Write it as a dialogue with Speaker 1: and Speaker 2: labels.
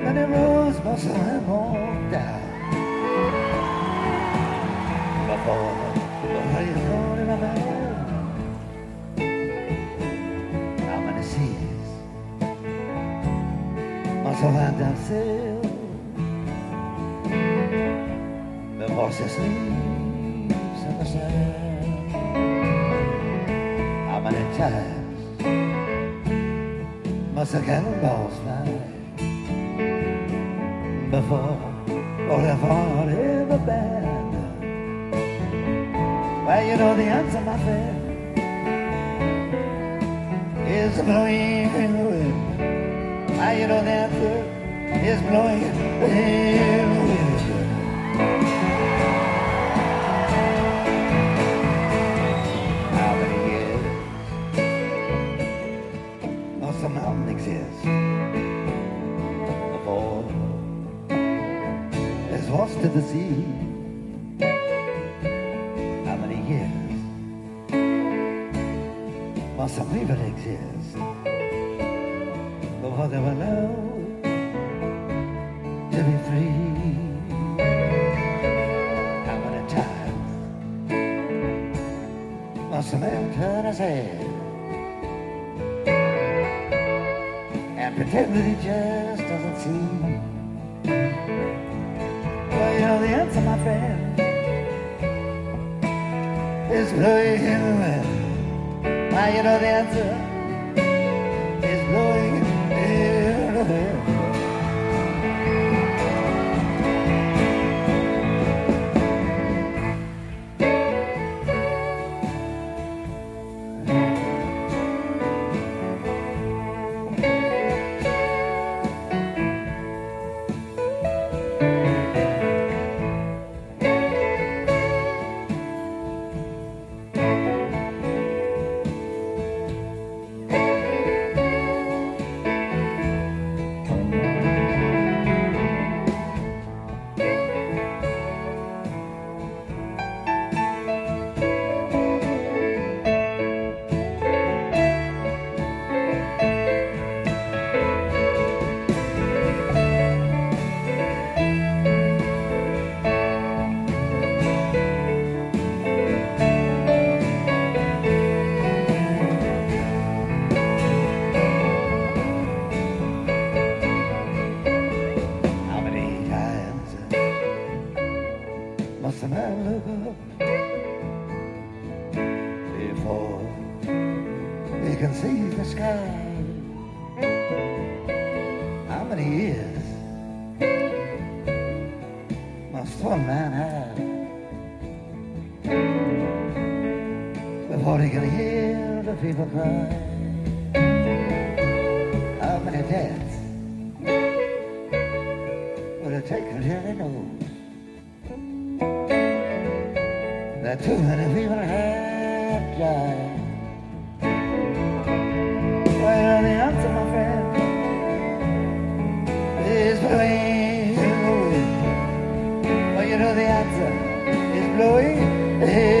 Speaker 1: many roads must I walk down before you fall in my bed? How many seas must I find down sail before she sleeps in the sand? How many times must the cannonballs fly before they fall in the band? Well, you know the answer, my friend, is blowing in the wind. Well, you know the answer is blowing in the wind. How many years must a mountain exist before it's lost to the sea? How many years must a river exist before they were allowed to be free? How many times must a man turn his head and pretend that he just doesn't see? Well, you know the answer, my friend, is blowing in the wind. Well, you know the answer is blowing in the wind. Must a man look up before he can see the sky? How many years must one man have before he can hear the people cry? How many deaths will it take until he knows that too many people have died? Well, the answer, my friend, is blowing in the wind. Well, you know the answer is blowing in